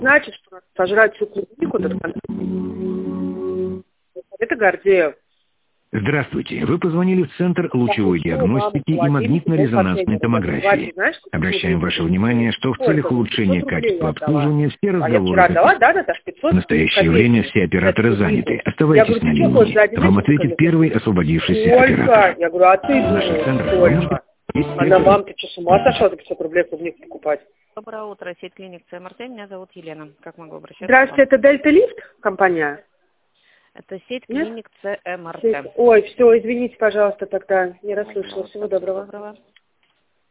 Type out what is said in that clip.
Значит, что сожрать всю клубнику, это Гордеев. Здравствуйте. Вы позвонили в Центр лучевой диагностики и магнитно-резонансной томографии. Обращаем ваше внимание, что в целях улучшения качества обслуживания все разговоры в настоящее время все операторы заняты. Оставайтесь на линии. Вам ответит первый освободившийся оператор. Я говорю, а ты сколько? А на вам ты что, с ума сошел, за 500 рублей клубнику покупать? Доброе утро, сеть клиник ЦМРТ, меня зовут Елена. Как могу обращаться? Здравствуйте, это Дельта Лифт компания? Это сеть клиник ЦМРТ. Ой, все, извините, пожалуйста, тогда не расслышала. Всего доброго.